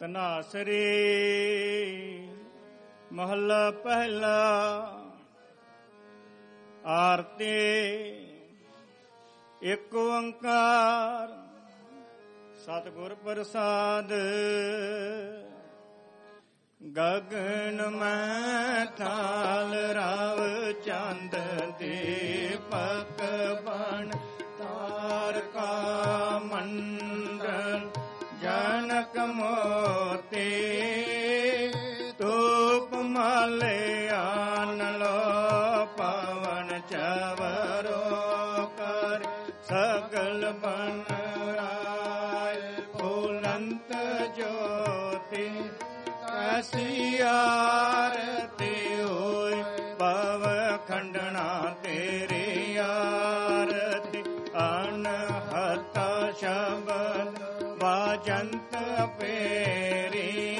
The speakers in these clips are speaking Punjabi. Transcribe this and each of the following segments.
ਧਨਾਸਰੀ ਮਹੱਲਾ ਪਹਿਲਾ। ਆਰਤੀ ਏਕ ਓੰਕਾਰ ਸਤਿਗੁਰ ਪ੍ਰਸਾਦ। ਗਗਨ ਮੈਂ ਥਾਲ ਰਾਵ ਚੰਦ ਦੀਪਕ ਬਣ ਤਾਰਕਾ ਮੰਡਲ ਜਨਕ ਮੋਤੀ ਧੂਪ ਮਾਲਿਆਨ ਲੋ ਪਵਨ ਚਵਰੋ ਕਰ ਸਗਲ ਬਨ ਰਾਏ ਫੁਲੰਤ ਜੋਤੀ ਐਸੀ ਆਰਤੀ ਹੋਇ ਭਵ ਖੰਡਨਾ ਤੇਰੀ ਆਰਤੀ ਅਨਹਤ ਸ਼ਬਦ ਵਾਜੰਤ ਪੇਰੀ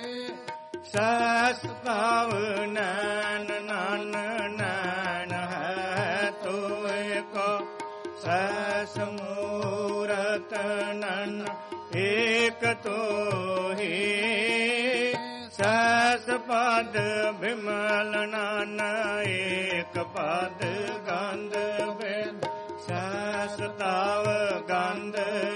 ਸਹਸ ਭਾਵ ਨੈਣ ਨਨ ਨੈਣ ਹੈ ਤੋਏ ਕੋ ਸਹਸ ਮੂਰਤ ਨਨ ਏਕ ਤੋਹੀ ਸਹਸ ਪਦ ਬਿਮਲ ਨਨ ਏਕ ਪਦ ਗੰਧ ਬਿੰਦ ਸਹਸ ਤਾਵ ਗੰਧ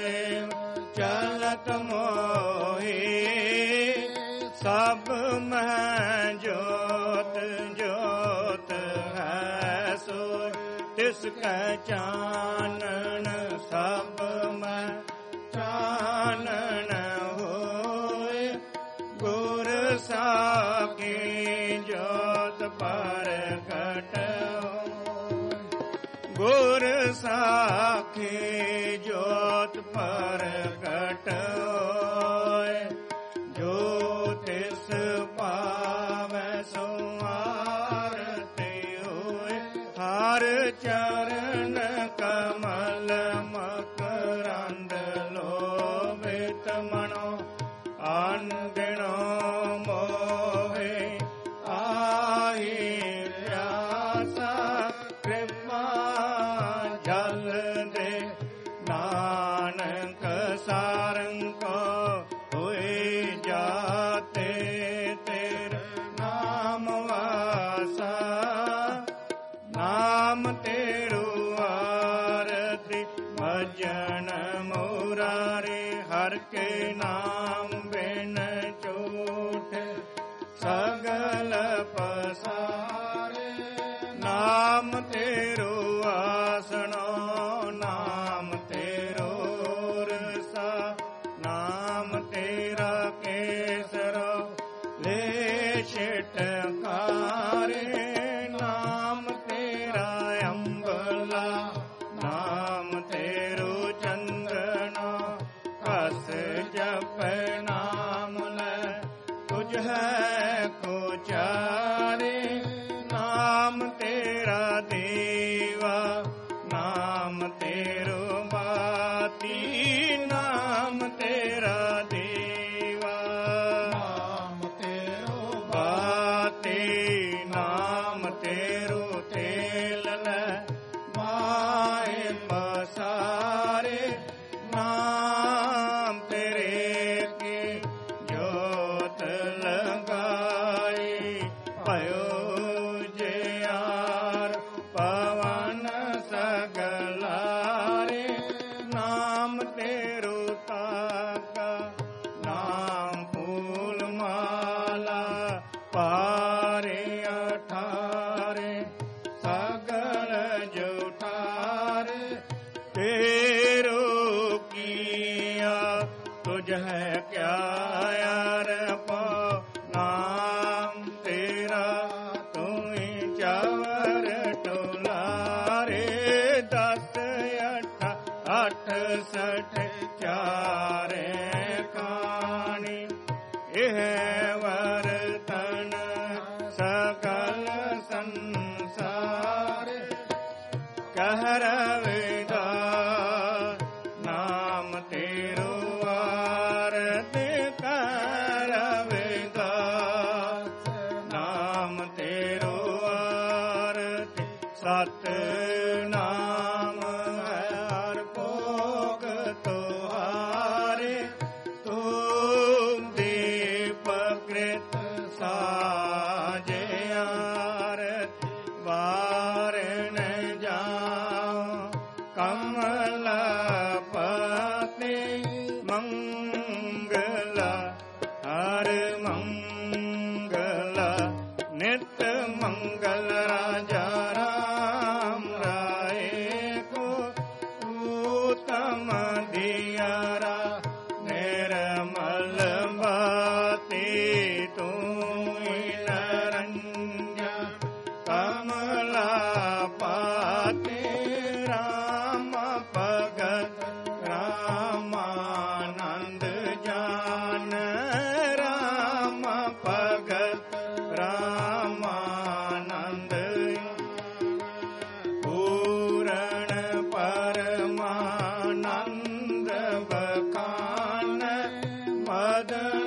ਚਲਤ ਮੋਹੀ ਸਭ ਮਹਿ ਜੋਤ ਜੋਤ ਹੈ ਸੋ ਤਿਸ ਕੈ ਚਾਨਣ ਸਭ ਮਹਿ ਚਾਨਣ ਹੋਏ ਗੁਰ ਸਾਖੀ ਜੋਤ ਪ੍ਰਗਟ ਗੁਰ ਸਾਖੀ ਜੋਤ ਪ੍ਰਗਟ ਹੋਏ ਜੋ ਤਿਸ ਪਾਵੈ ਸੋ ਆਰਤੀ ਹੋਏ ਹਰ ਚਰਨ ਕਮਲ ਮਕਰੰਦ ਲੋਭਿਤ ਮਨੋ ਅਨਗਿਣੋ ਮੋਹੇ ਆਹੀ ਪਿਆਸਾ ਕਿਰਪਾ ਜਲ ਦੇ ਨਾਨਕ ਸਾਰੰਗ ਕੋ ਹੋਏ ਜਾਤੇ ਤੇਰੇ ਨਾਮ ਵਾਸਾ ਨਾਮ ਤੇਰੂ ਆਰਤੀ ਭਜਨ ਮੁਰਾਰੇ ਹਰ ਕੇ ਨਾਮ ਬਿਨ ਝੂਠ ਸਗਲ ਪਸਾਰੇ ਨਾਮ ਤੇਰੂ ਆਸਣੋ ਨਾਮ ਤੇਰੂ ਰਸਾ ਨਾਮ ਤੇਰਾ ਕੇਸਰੋ ਲੈ ਛਟਕਾਰੇ ਨਾਮ ਤੇਰਾ ਅੰਬਲਾ ਨਾਮ ਤੇਰੂ ਚੰਦਨਾ ਕਸ ਜਪ ਨਾਮ ਲੈ ਤੁਝ ਹੈ ਕੋ ਚਾਰੇ ਨਾਮ ਤੇਰਾ ਦੇਵਾ ਨਾਮ ਤੇਰੋ ਬਾਤੀ ਨਾਮ ਤੇਰਾ ਦੇਵਾ ਨਾਮ ਤੇਰੋ ਬਾਤੀ ਨਾਮ ਤੇਰੋ ਤੇਲ ਲੈ ਮਾਏ ਪਸਾਰੇ ਨਾਮ ਤੇਰੇ ਕੀ ਜੋਤ ਲਗਾਈ ਭਇਓ ਜਿਆਰ ਪਵਨ ਸਗਲਾਰੇ ਨਾਮ ਤੇਰੋ ਤਾਕਾ ਨਾਮ ਫੂਲ ਮਾਲਾ ਪਾਰੇ ਅਠਾਰੇ ਸਗਲ ਜੁਠਾਰੇ ਤੇਰੋ ਕੀਆ ਤੁਝ ਹੈ ਕਿਆ ਯਾਰ ਪਾ ਨਾਮ ਤੇਰਾ ਤੂੰ ਚਵਰ ਟੁਲਾਰੇ 10 8 68 ਚਾਰੇ ਕਾਣੀ ਇਹ ਵਰਤਨ ਸਗਲ ਸੰਸਾਰ ਕਹਿ ਰਵੇਗਾ ਨਾਮ ਤੇਰੋ ਆਰਤ ਕਹਿ ਰਵੇਗਾ ਨਾਮ ਤੇਰੋ ਆਰਤ ਸਤ ਨਾਮ ਹੈ ਹਰ ਭੋਗ ਤੁਹਾਰੇ ਤੂੰ ਦੇ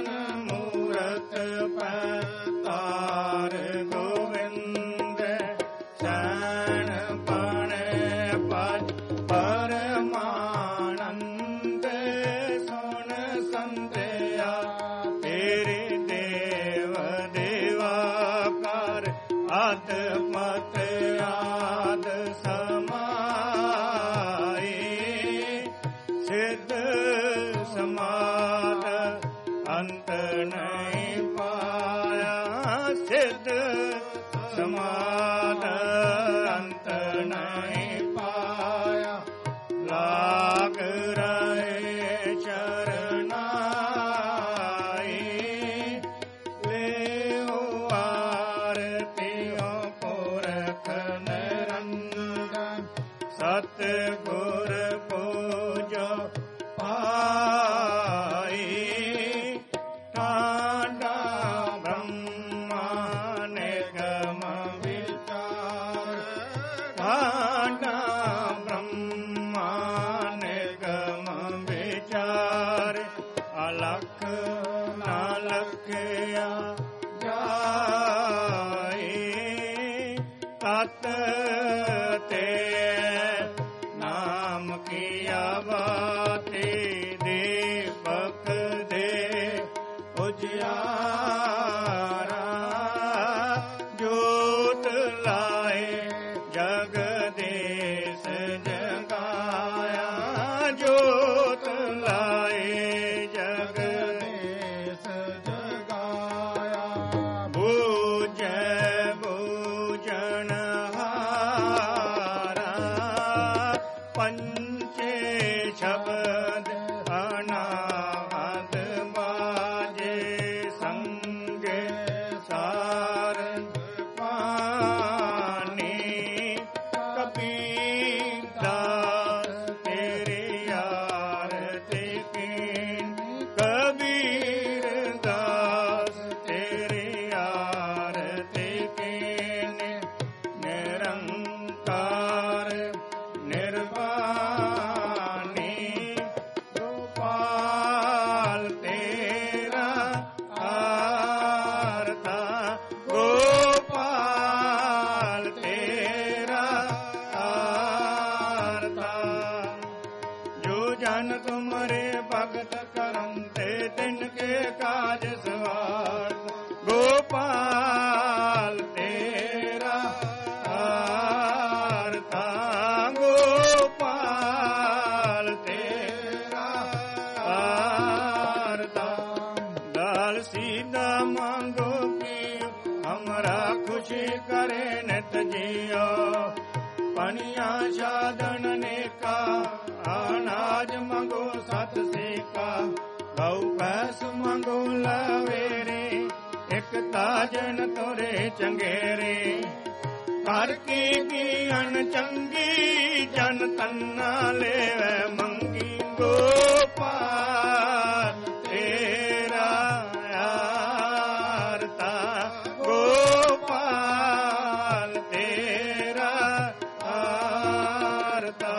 ਮੂਰਤ ਪੈਤਾਰ ਗੋਬਿੰਦ ਸੈਣ ਪਣ ਪਜ ਪਰਮਾਨੰਦ ਸੁਣ ਸੰਤਿਆ ਤੇਰੇ ਦੇਵ ਦੇਵਾ ਕਰ ਆਦ ਮਤ ਆਦ ਸਮਾਏ ਸਿੱਧ ਸਮਾਦ ਅੰਤ ਨਹੀਂ ਪਾਇਆ ਸਿੱਧ ਸਮਾਦ ਅੰਤ ਨਹੀਂ ਪਾਇਆ ਲਾਗ ਰਹੇ ਚਰਨਾਈ ਲਿਓ ਆਰਤਿਓ ਪੁਰਖ ਨਿਰੰਜਨ ਸਤ ਗੁਰ ਪੂਜੋ ਪਾਈ ਠਾਡਾ ਬ੍ਰਹਮਾ ਨਿਗਮ ਵਿਚਾਰ ਠਾਡਾ ਬ੍ਰਹਮਾ ਨਿਗਮ ਵਿਚਾਰ ਅਲਖ ਨਾ ਲਖਿਆ ਜਾਏ ਤਤ ਤੇ ਨਾਮ ਕੀਆ ਬਾਤੇ ਦੀਪਕ ਦੇ ਉਜਿਆਰਾ ਜੋਤ ਲਾਏ ਜਗਦੇਸ ਜਗਾਇਆ ਜੋਤ ਲਾਏ ਜਗਦੇਸ ਜਗਾਇਆ ਬੂਝੈ ਬੂਝਣ ਹਾਰਾ ਪੰਚੇ ਸ਼ਬਦ ਅਨਾਹਦ ਬਾਜੇ ਸੰਗੇ ਸਾਰੰਗ ਪਾਣੀ ਕਬੀਰ ਦਾਸ ਤੇਰੇ ਯਾਰ ਤੇ ਕੀਨ ਕਬੀਰ ਦਾਸ ਤੇਰੇ ਯਾਰ ਤੇ ਕੀਨ ਨਿਰੰਕਾਰ ਨਿਰਵਾਣੀ ਗੋਪਾਲ ਤੇਰਾ ਆਰਤਾ ਗੋਪਾਲ ਤੇਰਾ ਆਰਤਾ ਜੋ ਜਨ ਤੁਮਰੇ ਭਗਤ ਕਰਮ ਤੇ ਤਿਨ ਕੇ ਕਾਜ ਸਵਾਰਤ ਗੋਪਾਲ ਤੇਰਾ ਆਰਤਾ ਗੋਪਾਲ ਤੇਰਾ ਆਰਤਾ ਦਾਲ ਸੀਦਾ ਮੰਗੋ ਕੀ ਹਮਰਾ ਖੁਸ਼ੀ ਕਰੇ ਨਿਤ ਜੀਓ ਪਣੀਆਂ ਸਾਧਨ ਨੇਕਾ ਅਨਾਜ ਮੰਗੋ ਸਤ ਸੇਕਾ ਗਊ ਪੈਸ ਮੰਗੋ ਲਵੇਰੇ ਇੱਕ ਤਾਜਨ ਤੋਰੇ ਚੰਗੇਰੇ ਕਰ ਕੀ ਅਣ ਚੰਗੀ ਜਨ ਤੰਨਾ ਲੈਵੈ ਮੰਗੀ ਗੋਪਾਲ ਤੇਰਾ ਆਰਤਾ ਗੋਪਾਲ ਤੇਰਾ ਆਰਤਾ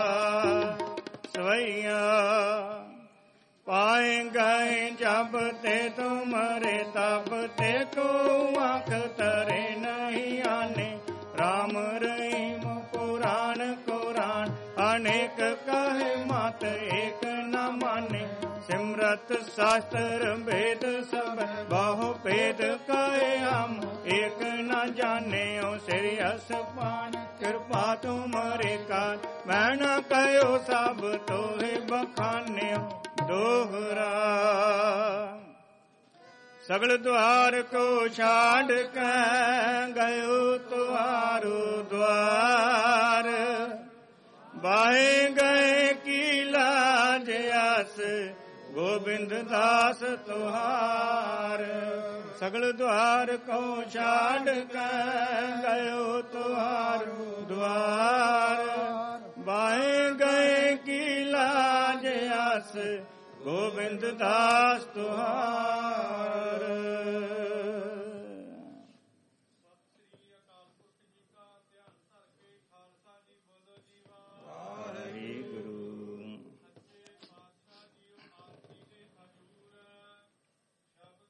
ਸਵਈਆ ਪਾਏ ਗਏ ਜਬ ਤੇ ਤੁਮਰੇ ਤਬ ਤੇ ਤੂੰ ਆਖ ਤਰੇ ਨਹੀਂ ਆਨੇ ਰਾਮ ਰਹੀਮ ਪੁਰਾਣ ਕੁਰਾਨ ਅਨੇਕ ਕਹੇ ਮਤ ਏਕ ਨ ਮਾਨੇ ਸਿਮਰਤ ਸ਼ਾਸਤਰ ਭੇਦ ਸਭ ਬਹੁ ਭੇਦ ਕਹੇ ਹਮ ਏਕ ਨ ਜਾਣਿਓ ਸਿਰਿ ਅਸਪਾਨ ਕਿਰਪਾ ਤੁਮਰੇ ਕਾਰ ਮੈਂ ਨ ਕਹਿਓ ਸਭ ਤੋਹਿ ਬਖਾਨਿਓ ਦੋਹਰਾ ਸਗਲ ਦੁਆਰ ਕੋ ਛਾੜ ਕੇ ਗਇਓ ਤੁਹਾਰੋ ਦੁਆਰ ਬਾਹੇ ਗਏ ਕੀ ਲਾਜ ਆਸ ਗੋਬਿੰਦ ਦਾਸ ਤੁਹਾਰ ਸਗਲ ਦੁਆਰ ਕੋ ਛਾੜ ਕੇ ਗਇਓ ਤੁਹਾਰੋ ਦੁਆਰ ਬਾਹੇ ਗਏ ਕੀ ਲਾਜ ਆਸ ਗੋਬਿੰਦ ਦਾਸ ਤੁਹਾਰ। ਵਾਹਿਗੁਰੂ।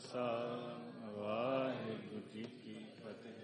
ਖਾਲਸਾ ਵਾਹਿਗੁਰੂ ਜੀ ਕੀ ਫਤਿਹ।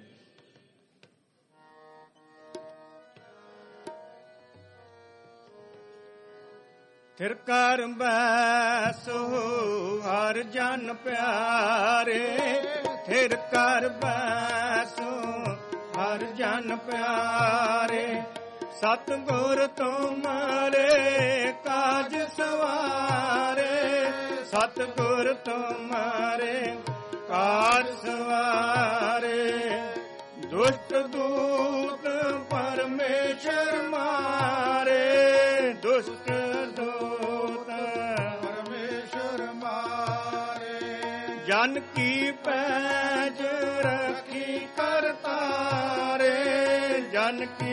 ਥਿਰ ਕਰ ਬੈਸੋ ਹਰ ਜਨ ਪਿਆਰੇ, ਥਿਰ ਕਰ ਬੈਸੋ ਹਰ ਜਨ ਪਿਆਰੇ, ਸਤਿਗੁਰ ਤੁਮਰੇ ਕਾਜ ਸਵਾਰੇ, ਸਤਿਗੁਰ ਤੁਮਰੇ ਕਾਜ ਸਵਾਰੇ, ਦੁਸ਼ਟ ਦੂਤ ਪਰਮੇਸ਼ਰ ਮਾਰੇ, ਦੁਸ਼ਟ ਦੂਤ ਪਰਮੇਸ਼ਰ ਮਾਰੇ, ਜਨ ਕੀ ਪੈਜ ਰੱਖੀ ਕਰਤਾਰੇ, ਜਨ ਕੀ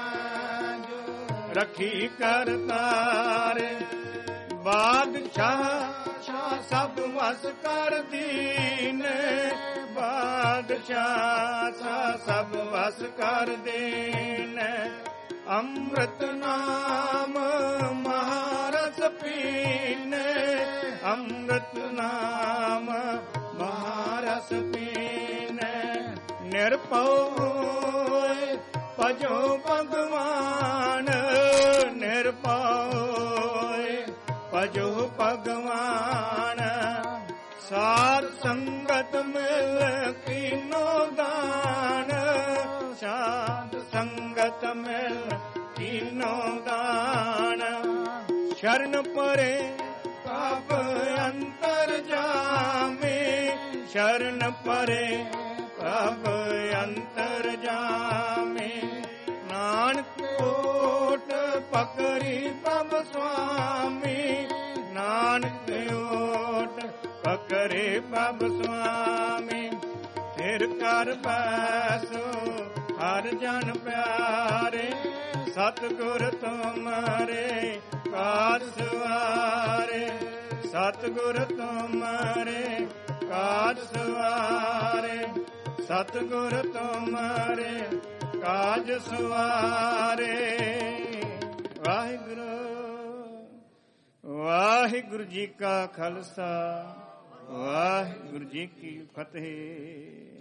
ਰੱਖੀ ਕਰਤਾਰੇ, ਬਾਦਸ਼ਾਹ ਸਭ ਵਸ ਕਰ ਦੀਨੇ, ਬਾਦਸ਼ਾਹ ਸਭ ਵਸ ਕਰ ਦੀਨੇ, ਅੰਮ੍ਰਿਤ ਨਾਮ ਮਹਾਰਸ ਪੀਨੇ, ਅੰਮ੍ਰਿਤ ਨਾਮ ਮਹਾਰਸ ਪੀਨੇ, ਨਿਰਭਉ ਭਜੋ ਭਗਵਾਨ, ਨਿਰਭਉ ਭਜੋ ਭਗਵਾਨ, ਸਾਧ ਸੰਗਤ ਮਿਲ ਕੀਨੋ ਦਾਨ, ਸਾਧ ਸੰਗਤ ਮਿਲ ਕੀਨੋ ਦਾਨ, ਸ਼ਰਨ ਪਰੇ ਪਾਪ ਅੰਤਰ ਜਾਮੇ, ਸ਼ਰਨ ਪਰੇ ਪਾਪ ਅੰਤਰ ਜਾਮੇ, ਨਾਨਕ ਓਟ ਪਕੜੀ ਪ੍ਰਭ ਸੁਆਮੀ, ਨਾਨਕ ਓਟ ਪਕੜੇ ਪ੍ਰਭ ਸੁਆਮੀ, ਥਿਰ ਕਰ ਬੈਸੋ ਹਰ ਜਨ ਪਿਆਰੇ, ਸਤਿਗੁਰ ਤੁਮਰੇ ਕਾਜ ਸਵਾਰੇ, ਸਤਿਗੁਰ ਤੁਮਰੇ ਕਾਜ ਸਵਾਰੇ, ਸਤਿਗੁਰ ਤੁਮਰੇ ਕਾਜ ਸਵਾਰੇ। ਵਾਹਿਗੁਰੂ ਵਾਹਿਗੁਰੂ ਜੀ ਕਾ ਖਾਲਸਾ ਵਾਹਿਗੁਰੂ ਜੀ ਕੀ ਫਤਿਹ।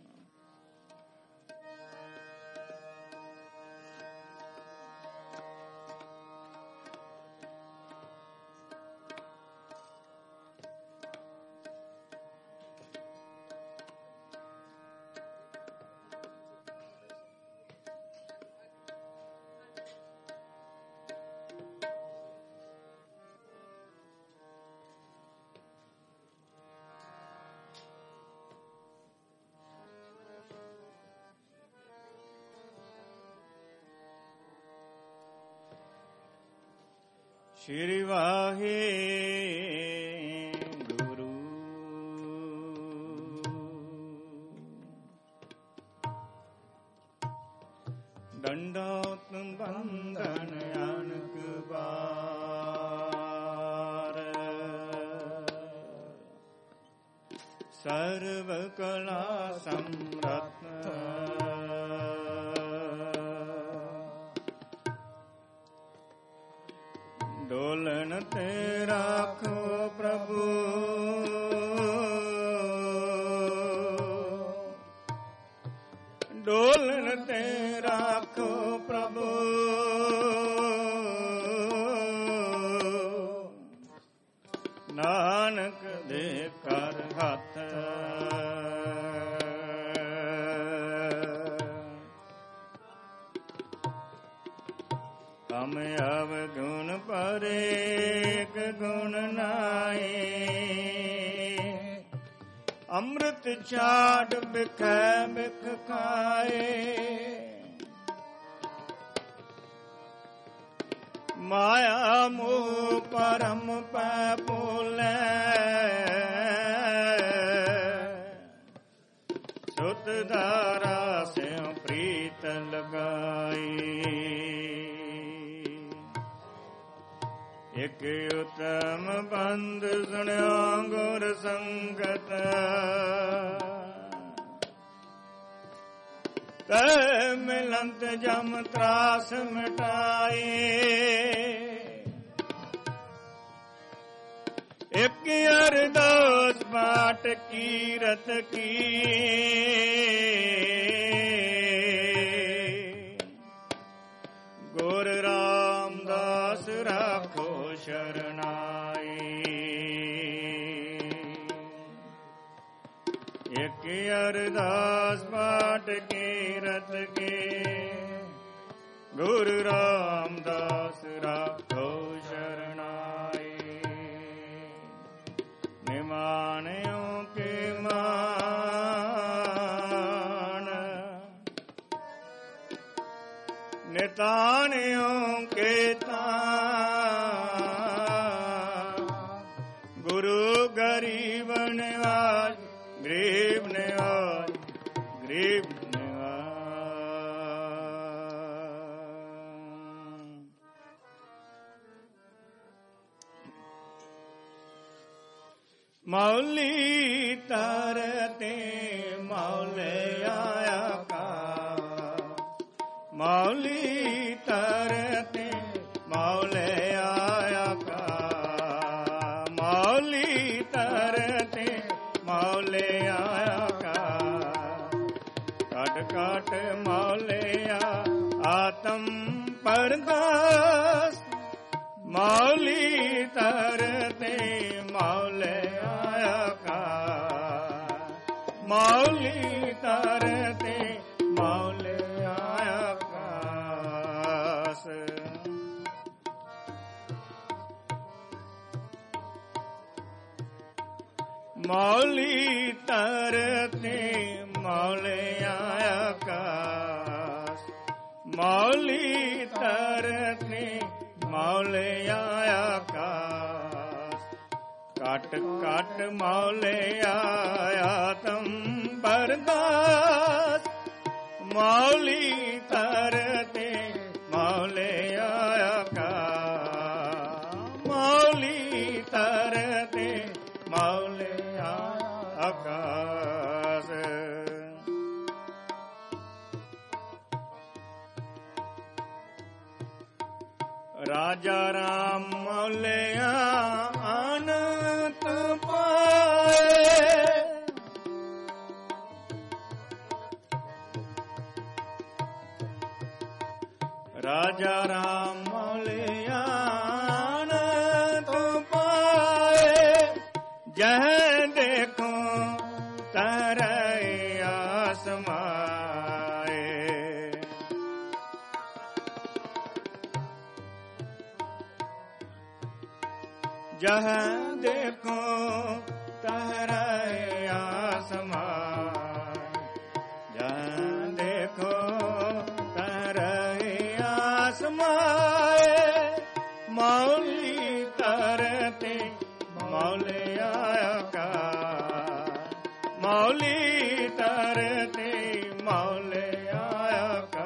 ਸ਼੍ਰੀ ਵਾਹਿਗੁਰੂ ਦੰਡੋਤ ਬੰਧਨ ਅਨਕ ਬਾਰ, ਸਰਵ ਕਲਾ ਸਮਰੱਥ, ਡੋਲਨ ਤੇ ਰਾਖੋ ਪ੍ਰਭੂ, ਡੋਲਨ ਤੇ ਰਾਖੋ ਪ੍ਰਭੂ, ਨਾਨਕ ਦੇ ਕਰ ਹੱਥ, ਹਮ ਅਵਗੁਣ ਪਰੇਕ ਗੁਣ ਨਾਏ, ਅੰਮ੍ਰਿਤ ਛਾੜ ਬਿਖੈ ਬਿਖ ਖਾਏ, ਮਾਇਆ ਮੋਹ ਪਰਮ ਪੈ ਭੁਲੈ, ਸੁਤ ਧਾਰਾ ਸਿਉ ਪ੍ਰੀਤ ਲਗਾਈ, ਇਕ ਉਤਮ ਬੰਦ ਸੁਣਿਓ ਗੁਰ ਸੰਗਤ, ਤੈ ਮਿਲੰਤ ਜਮ ਤਰਾਸ ਮਿਟਾਏ, ਇੱਕ ਅਰਦਾਸ ਪਾਠ ਕੀਰਤ ਕੀ, ਗੁਰ ਰਾਮਦਾਸ ਰਾਖੋ ਸ਼ਰਨਾਈ। ਇੱਕ ਅਰਦਾਸ ਪਾਠ ਕੀਰਤ ਕੀ, ਗੁਰ ਰਾਮਦਾਸ ਰਾਖੋ ਸ਼ਰਨਾਈ। ਨਿਮਾਣਿਓ ਕੇ ਮਾਣ, ਨਿਤਾਣਿਓ ਕੇ ਤਾਣ, ਗੁਰੂ ਗਰੀਬ ਨਿਵਾਜ, ਗਰੀਬ ਨਿਵਾਜ, ਗਰੀਬ ਮੌਲੀ ਤਰਤੇ ਮੌਲੇ ਆਇਆ ਕਾ, ਮੌਲੀ ਤਰਤੇ ਮੌਲੇ ਆਇਆ ਕਾ, ਮੌਲੀ ਤਰਤੇ ਮੌਲੇ ਆਇਆ ਕਾ। ਕਟ ਕਟ ਮੌਲਿਆ ਆਤਮ ਪਰਦਾਸ, ਮੌਲੀ ਤਰਤੇ ਮੌਲੇ ਆਇਆ ਕਾ, ਮੌਲੀ ਤਰਤੇ ਮੌਲੇ ਆਇਆ ਕਾਸ। ਮੌਲੀ ਤਰਤੇ ਮੌਲੇ ਆਇਆ ਕਾਸ, ਮੌਲੀ ਤਰਤੇ ਮੌਲੇ ਆਇਆ ਕਾਸ। ਕਟ ਕਟ ਮੌਲੇ ਆਇਆ ਤਮ ਬਰਦਾਸ, ਮੌਲੀ ਤਰਤੇ ਮੌਲੇ ਆਇਆ ਕਾ, ਮੌਲੀ ਤਰਤੇ ਮੌਲੇ ਆਇਆ ਕਾਸ। ਰਾਜਾ ਰਾਮ ਮੌਲਿਆ ਅਨੰਤ ਪਾਏ, ਰਾਜਾ ਰਾਮ ਮੌਲਿਆ ਅਨੰਤ ਪਾਏ। ਜਹ ਦੇਖੋ ਤਰੈ ਆਸਮਾਏ, जह देखो तहरे आसमान, जह देखो तहरे आसमाए। मौली तरते मौले आया का, मौली तरते मौले आया का।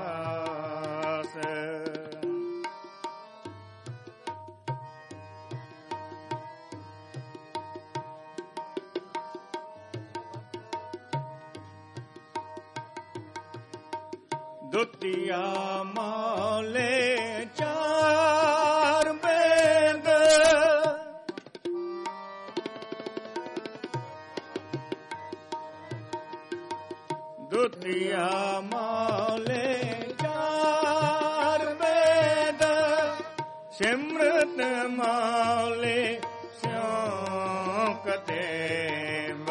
ਦੁਤੀਆ ਮੌਲੇ ਚਾਰ ਬੇਦ, ਦੁਤੀਆ ਮੌਲੇ ਚਾਰ ਬੇਦ। ਸਿਮਰਤ ਮੌਲੇ ਸਿਉ ਕਤੇਬ,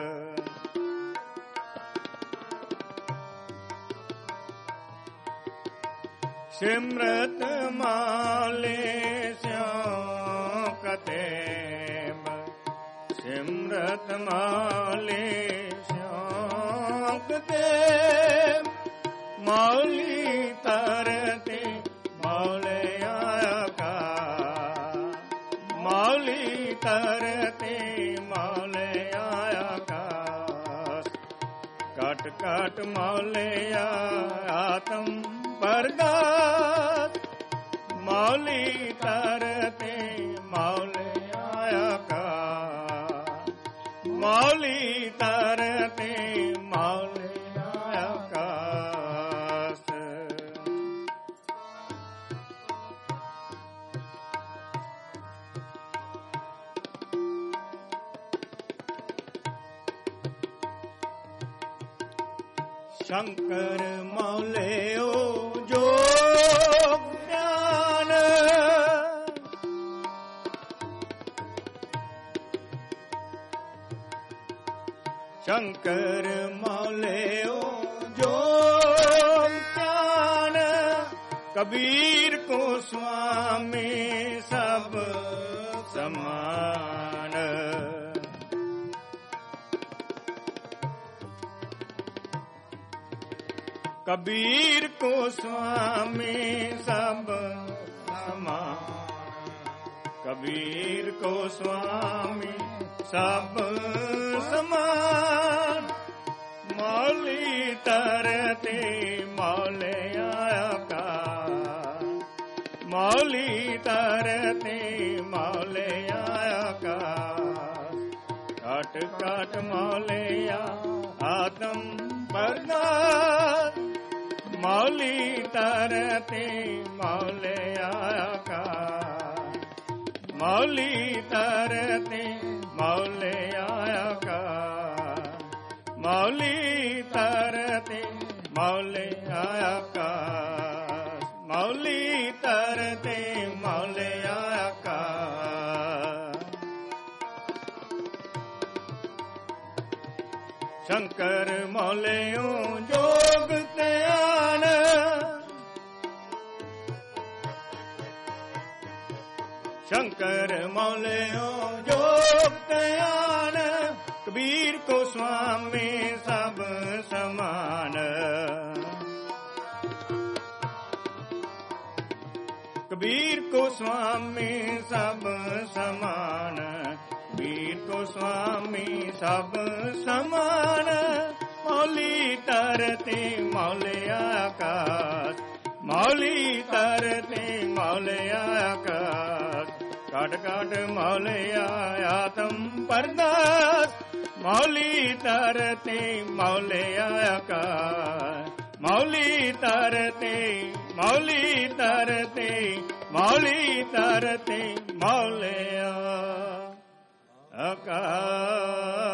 ਸਿਮਰਤ ਮਾਲੇ ਸਿਉ ਕਤੇਬ, ਸਿਮਰਤ ਮਾਲੇ ਸਿਉ ਕਤੇਬ। ਮੌਲੀ ਤਰਤੇ ਮੌਲੇ ਆਇਆ ਕਾ, ਮੌਲੀ ਤਰਤੇ ਮੌਲੇ ਆਇਆ ਕਾ। ਕਟ ਕਟ ਮੌਲਿਆ ਆਤਮ ਪਰਦਾਸ, ਮੌਲੀ ਤਰਤੇ ਮੌਲੇ ਆਇਆ ਕਾ, ਮੌਲੀ ਤਰਤੇ ਮੌਲੇ ਆਇਆ ਕਾਸ। ਸ਼ੰਕਰ ਮੌਲਿਓ ਜੋਗ ਧਿਆਨ ਸ਼ੰਕਰ ਮੌਲਿਓ ਜੋਗ ਧਿਆਨ ਕਬੀਰ ਕੋ ਸੁਆਮੀ ਸਭ ਸਮਾਨ ਕਬੀਰ ਕੋ ਸੁਆਮੀ ਸਭ ਸਮਾਨ ਕਬੀਰ ਕੋ ਸੁਆਮੀ ਸਭ ਸਮਾਨ ਮੌਲੀ ਤਰਤੇ ਮੌਲਿਆ ਆਕਾਰ ਮੌਲੀ ਤਰਤੇ ਮੌਲਿਆ ਆਕਾਰ ਘਟ ਘਟ ਮੌਲਿਆ ਆਤਮ ਪਰਦਾਸ ਮੌਲੀ ਤਰਤੇ ਮੌਲਿਆ ਆਕਾਰ ਮੌਲੀ ਤਰਤੇ ਮੌਲਿਆ ਆਕਾਰ ਮੌਲੀ ਤਰਤੇ ਮੌਲਿਆ ਆਕਾਰ ਮੌਲੀ ਤਰਤੇ ਮੌਲਿਆ ਆਕਾਰ ਸ਼ੰਕਰ ਮੌਲਿਓ ਜੋਗ ਧਿਆਨ ਸ਼ੰਕਰ ਮੌਲਿਓ ਜੋਗ ਧਿਆਨ ਕਬੀਰ ਕੋ ਸੁਆਮੀ ਸਭ ਸਮਾਨ ਕਬੀਰ ਕੋ ਸੁਆਮੀ ਸਭ ਸਮਾਨ ਕਬੀਰ ਕੋ ਸੁਆਮੀ ਸਭ ਸਮਾਨ ਮੌਲੀ ਤਰਤੇ ਮੌਲਿਆ ਆਕਾਸ ਮੌਲੀ ਤਰਤੇ ਮੌਲਿਆ ਆਕਾਸ ਘਟ ਘਟ ਮੌਲਿਆ ਆਤਮ ਪਰਦਾਸ ਮੌਲੀ ਤਰਤੇ ਮੌਲਿਆ ਆਕਾਸ ਮੌਲੀ ਤਰਤੇ ਮੌਲੀ ਤਰਤੇ ਮੌਲੀ ਤਰਤੇ ਮੌਲਿਆ ਆਕਾਸ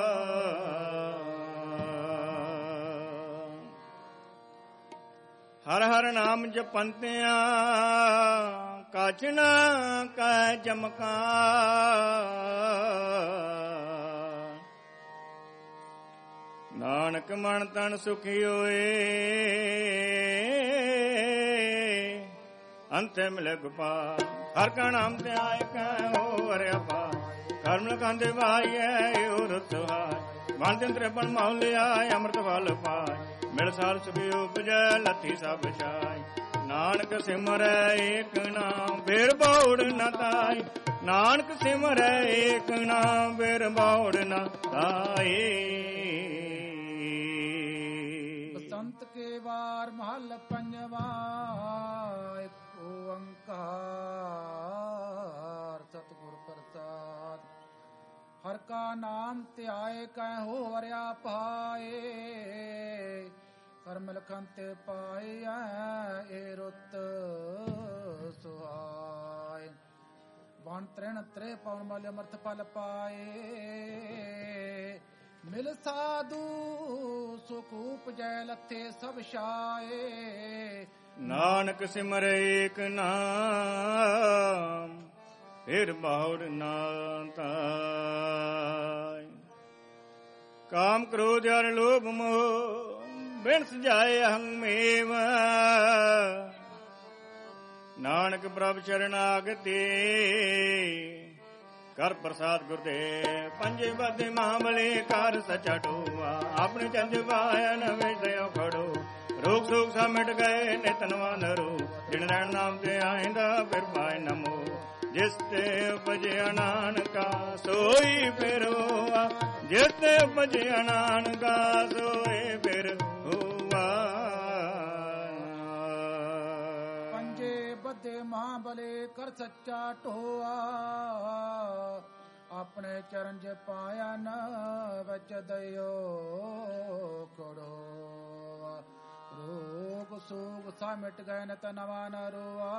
ਹਰ ਹਰ ਨਾਮ ਜਪੰਤਿਆਂ ਕਛ ਨ ਕੈ ਚਮਕਾ ਨਾਨਕ ਮਨ ਤਨ ਸੁਖੀ ਹੋਏ ਅੰਤੇ ਮਿਲੇ ਗੋਪਾਲ ਹਰ ਕਾ ਨਾਮ ਤੇ ਆਏ ਕੈ ਹੋ ਹਰਿਆ ਪਾ ਕਰਮ ਲਖਾਂਦੇ ਵਾਈਐ ਉਰਤ ਹਾਇ ਮਨ ਚੰਦਰੇ ਬਨ ਮੌਲਿਆ ਅੰਮ੍ਰਿਤ ਫਲ ਪਾਇ ਮਿਲ ਸਾਲ ਸੁਖੀ ਉਪਜੈ ਲੱਥੀ ਸਭ ਛਾਇ ਨਾਨਕ ਸਿਮਰੈ ਏਕ ਨਾਮ ਬਿਰ ਬੌੜ ਨ ਤਾਈ ਨਾਨਕ ਸਿਮਰੈ ਏਕ ਨਾਮ ਬਿਰ ਬੌੜ ਨ ਤਾਈ ਬਸੰਤ ਕੇ ਵਾਰ ਮਹਲ ਪੰਜਵਾ ਏਕ ਓੰਕਾਰ ਸਤਿਗੁਰ ਪ੍ਰਸਾਦ ਹਰ ਕਾ ਨਾਮ ਧਿਆਏ ਕੈ ਹੋ ਹਰਿਆ ਪਾਏ ਕਰਮ ਲਖਨ ਤੇ ਪਾਏ ਏ ਰੁੱਤ ਸੁਹਾਏ ਵਣ ਤ੍ਰਿਣ ਤ੍ਰੇ ਪਵਨ ਮਲ ਅਮਰਥ ਫਲ ਪਾਏ ਮਿਲ ਸਾਧੂ ਸੁਖ ਉਪਜੈ ਲੱਥੇ ਸਭ ਛਾਏ ਨਾਨਕ ਸਿਮਰੈ ਏਕ ਨਾਮ ਫਿਰ ਬਹੁੜ ਨਾ ਤਾਈ ਕਾਮ ਕ੍ਰੋਧ ਅਰ ਲੋਭ ਮੋਹ ਬਿਨ ਸਜਾਏ ਹੰਮੇਵ ਨਾਨਕ ਪ੍ਰਭ ਚਰਨਾਗਤੇ ਕਰ ਪ੍ਰਸਾਦ ਗੁਰਦੇਵ ਪੰਜੇ ਬਾਦੇ ਮਹਾਬਲੇ ਕਰ ਸਚਾ ਟੋਆ ਆਪਣੇ ਚੰਜ ਪਾਇਆ ਨਵੇਂ ਦਇਆ ਖੜੋ ਰੋਗ ਸੋਗ ਸਾ ਮਿਟ ਗਏ ਨਿਤਨਵਾ ਨਰੋ ਜਿਨ ਰਹਿਣ ਨਾਮ ਤੇ ਆਇਂਦਾ ਫਿਰ ਪਾਏ ਨਮੋ ਜਿਸ ਤੇ ਉਪਜਿਆ ਨਾਨਕਾ ਸੋਈ ਫਿਰ ਹੋਆ ਜਿਸ ਤੇ ਉਪਜਿਆ ਨਾਨਕਾ ਸੋਈ ਫਿਰ ਹੋਆ ਪੰਜੇ ਬੱਦੇ ਮਹਾਬਲੇ ਕਰ ਸੱਚਾ ਢੋਆ ਆਪਣੇ ਚਰਨ ਚ ਪਾਇਆ ਨ ਵਿੱਚ ਦਇਓ ਕੋੜੋ ਰੋਗ ਸੋਗ ਸਾ ਮਿਟ ਗਏ ਨ ਤਨਵਾ ਨ ਰੋਆ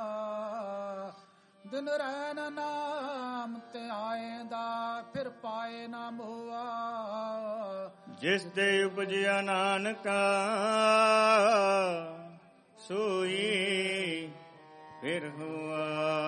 ਦਿਨ ਰਹਿਣ ਨਾਮ ਤੇ ਆਏਂਦਾ ਫਿਰ ਪਾਏ ਨਾ ਮੋਆ ਜਿਸ ਤੇ ਉਪਜਿਆ ਨਾਨਕਾ ਸੋਈ ਫਿਰ ਹੁਆ।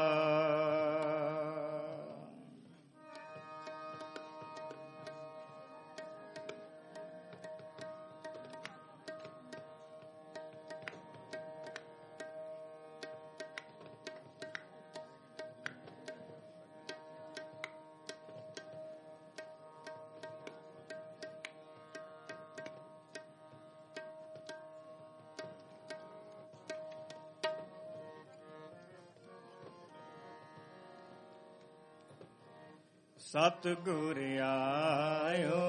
ਸਤਿਗੁਰ ਆਇਓ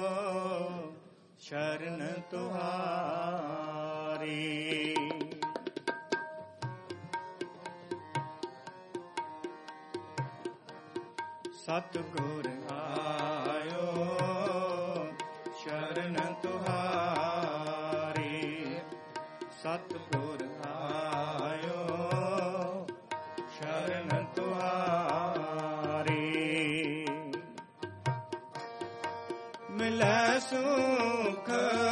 ਸ਼ਰਨ ਤੁਹਾਰੀ, ਸਤਿਗੁਰ ਆਇਓ ਸ਼ਰਨ ਤੁਹਾਰੀ, ਸਤਿਗੁਰ ਆਇਓ ਸ਼ਰਨ ਤੁਹਾਰੀ। ਮਿਲੈ ਸੁਖ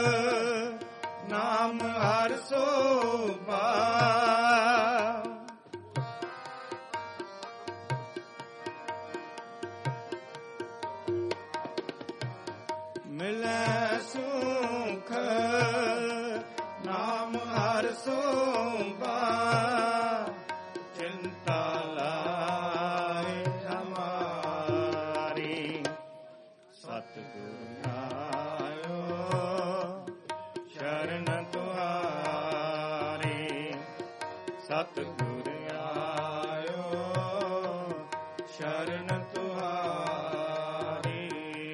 ਨਾਮ ਹਰਿ ਸੋਭਾ, ਮਿਲੈ ਸੁਖ ਨਾਮ ਹਰਿ ਸੋਭਾ, ਚਿੰਤਾ ਲਾਇ ਹਮਾਰੀ। ਸਤਿਗੁਰ ਆਇਓ ਸ਼ਰਨ ਤੁਹਾਰੀ, ਸਤਿਗੁਰ ਆਇਓ ਸ਼ਰਨ ਤੁਹਾਰੀ।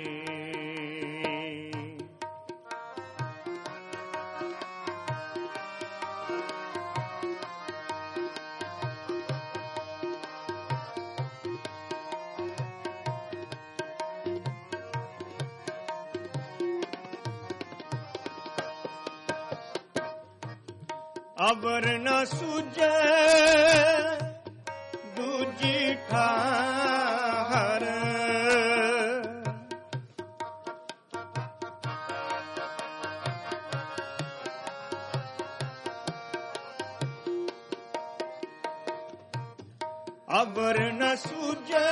ਅਬਰ ਨ ਸੂਝੈ ਦੂਜੀ ਠਾਹਰ, ਅਬਰ ਨ ਸੂਝੈ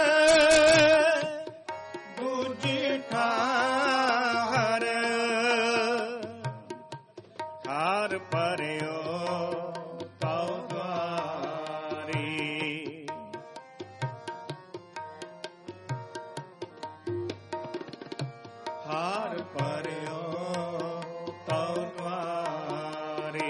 ਦੂਜੀ ਠਾਹਰ, ਠਾਰ ਪਰਿਓ ਹਾਰ ਪਰਿਓ ਤਉ ਦੁਆਰੀ।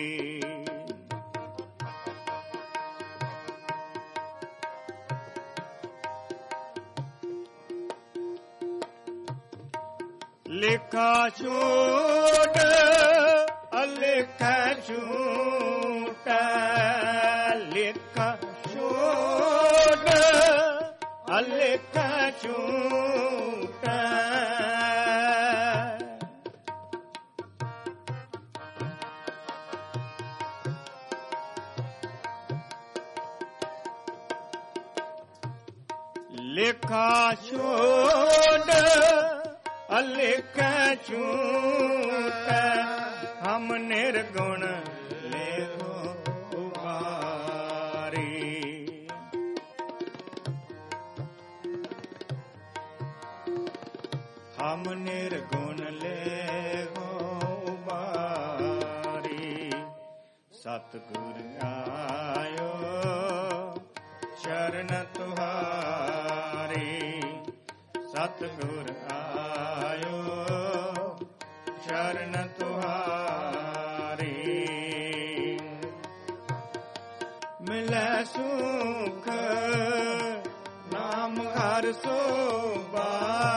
ਲੇਖਾ ਛੋੜ ਅਲੇਖਾ ਛੂਟੈ, ਲੇਖਾ ਛੋੜ ਅਲੇਖਾ ਛੂਟੈ, ਲੇਖਾ ਛੋੜ ਅਲੇਖਾ ਛੂਟੈ, ਹਮ ਨਿਰਗੁਣ ਲੇਖੋ ਉਬਾਰੀ। ਹਮ ਨਿਰਗੁਣ ਲੇਖੋ ਉਬਾਰੀ। ਸਤਿਗੁਰ ਆਇਓ ਸ਼ਰਨ ਤੁਹਾਰੀ, ਸਤਿਗੁਰ ਆਇਓ ਸ਼ਰਨ ਤੁਹਾਰੀ। ਮਿਲੈ ਸੁਖ ਨਾਮ ਹਰਿ ਸੋਭਾ,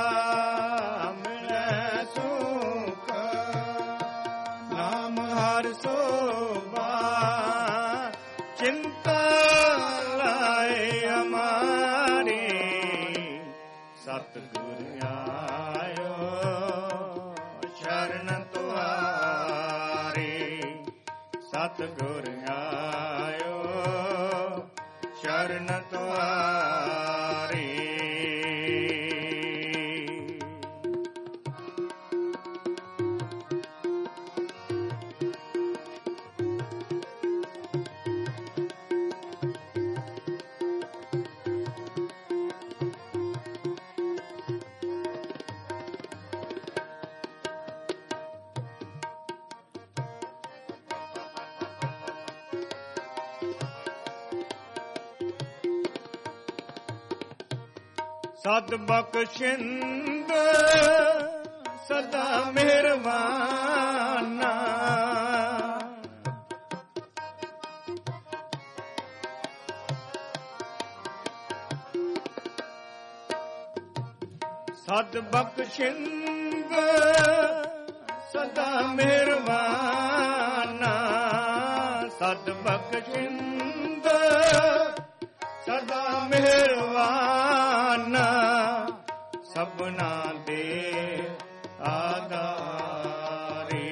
ਮਿਲੈ ਸੁਖ ਨਾਮ ਹਰਿ ਸੋਭਾ, ਚਿੰਤਾ ਲਾਇ ਹਮਾਰੀ। ਸਤਿਗੁਰ ਆਇਓ ਸ਼ਰਨ ਤੁਹਾਰੀ, ਸਤਿਗੁਰ ਆਇਓ ਸ਼ਰਨ ਤੁਹਾਰੀ। ਸਤ ਬਖਸ਼ਿੰਦ ਸਦਾ ਮਿਹਰਬਾਨਾ। ਸਤ ਬਖਸ਼ਿੰਦ ਸਦਾ ਮਿਹਰਬਾਨਾ। ਸਤ ਬਖਸ਼ਿੰਦ ਸਦਾ ਮਿਹਰਬਾਨਾ। ਸਭਨਾ ਦੇ ਆਧਾਰੀ।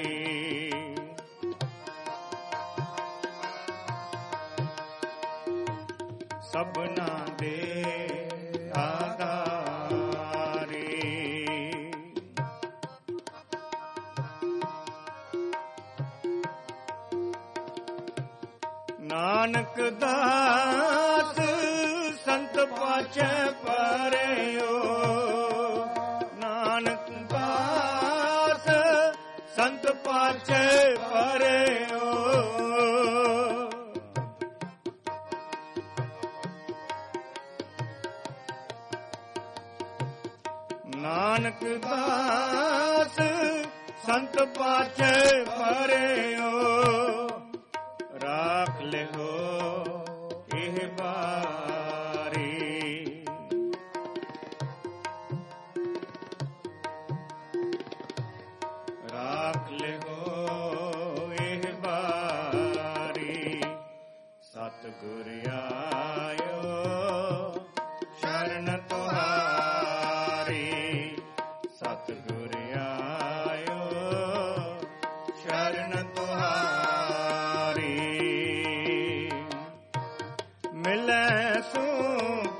ਸਭਨਾ ਦੇ ਆਧਾਰੀ। ਨਾਨਕ ਦਾਸ ਸੰਤ ਪਾਛੈ ਪਰਿਓ। ਨਾਨਕ ਦਾਸ ਸੰਤ ਪਾਛੈ ਪਰਿਓ। ਨਾਨਕ ਦਾਸ ਸੰਤ ਪਾਛੈ ਪਰਿਓ। ਰਾਖ ਲਿਓ ਇਹ ਬਾਰੀ। ਰਾਖ ਲਿਓ ਇਹ ਬਾਰੀ। ਸਤਿਗੁਰ ਆਇਓ ਸ਼ਰਨ ਤੁਹਾਰੀ। ਸਤਿਗੁਰ ਆਇਓ ਸ਼ਰਨ ਤੁਹਾਰੀ। ਮਿਲੈ ਸੁਖ